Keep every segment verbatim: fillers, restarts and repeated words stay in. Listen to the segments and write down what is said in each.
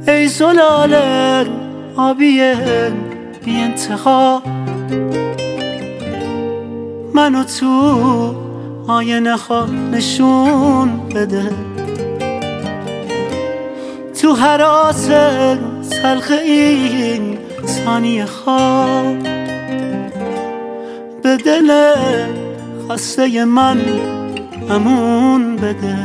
ای زلال آبی بی انتها، منو تو آینه ها نشون بده. تو هراس تلخ این ثانیه ها به دل خسته من امون بده.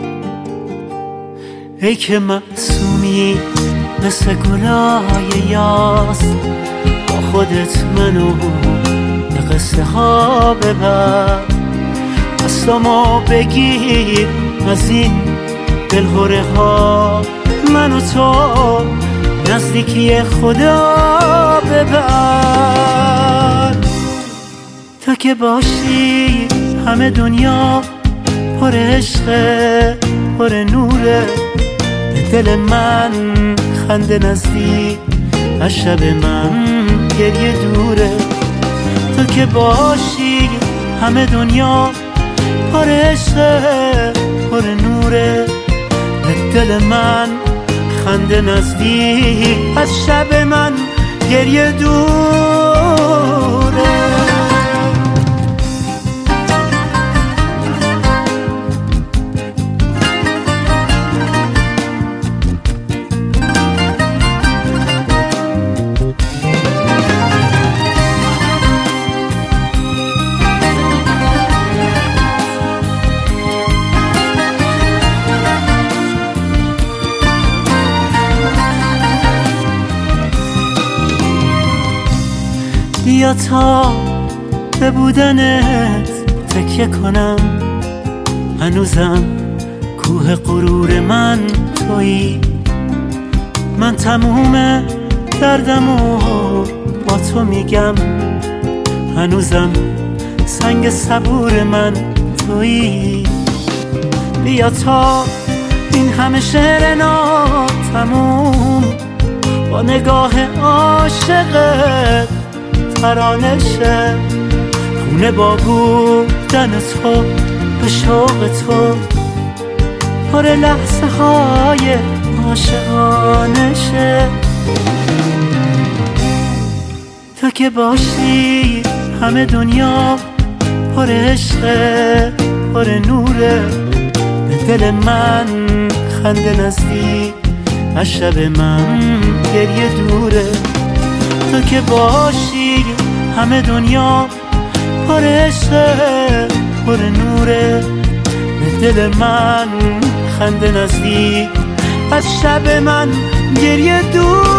ای که معصومی مثل گلای یاس، با خودت منو به قصه ها ببر. دستامو بگیر از این دلهوره ها، منو تو نزدیکی خدا ببر. تا که باشی همه دنیا پر عشقه پر نوره، به دل من خنده نزدیک از شب من گریه دوره. تا که باشی همه دنیا پر عشقه پر نوره، به دل من خنده نزدیک از شب من گریه دوره. بیا تا به بودنت تکیه کنم، هنوزم کوه غرور من تویی. من تموم دردمو با تو میگم، هنوزم سنگ صبور من تویی. بیا تا این همه شعر ناتموم با نگاه عاشقت ترانه شه. خونه با بودن تو به شوق تو پر لحظه های عاشقانه شه. تا که باشی همه دنیا پر عشقه پر نوره، به دل من خنده نزدیک از شب من گریه دوره. تا که باشی همه دنیا پر عشقه پر نوره، به دل من خنده نزدیک از شب من گریه دور.